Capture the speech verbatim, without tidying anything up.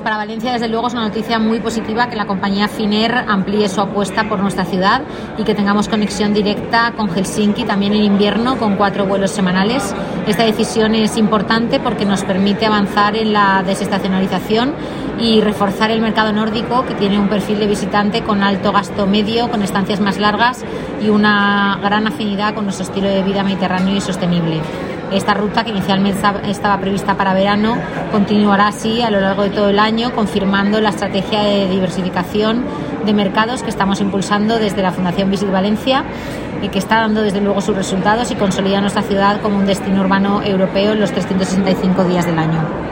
para Valencia, desde luego, es una noticia muy positiva que la compañía Finnair amplíe su apuesta por nuestra ciudad y que tengamos conexión directa con Helsinki también en invierno con cuatro vuelos semanales. Esta decisión es importante porque nos permite avanzar en la desestacionalización y reforzar el mercado nórdico, que tiene un perfil de visitante con alto gasto medio, con estancias más largas y una gran afinidad con nuestro estilo de vida mediterráneo y sostenible. Esta ruta, que inicialmente estaba prevista para verano, continuará así a lo largo de todo el año, confirmando la estrategia de diversificación de mercados que estamos impulsando desde la Fundación Visit Valencia y que está dando desde luego sus resultados y consolida nuestra ciudad como un destino urbano europeo en los trescientos sesenta y cinco días del año.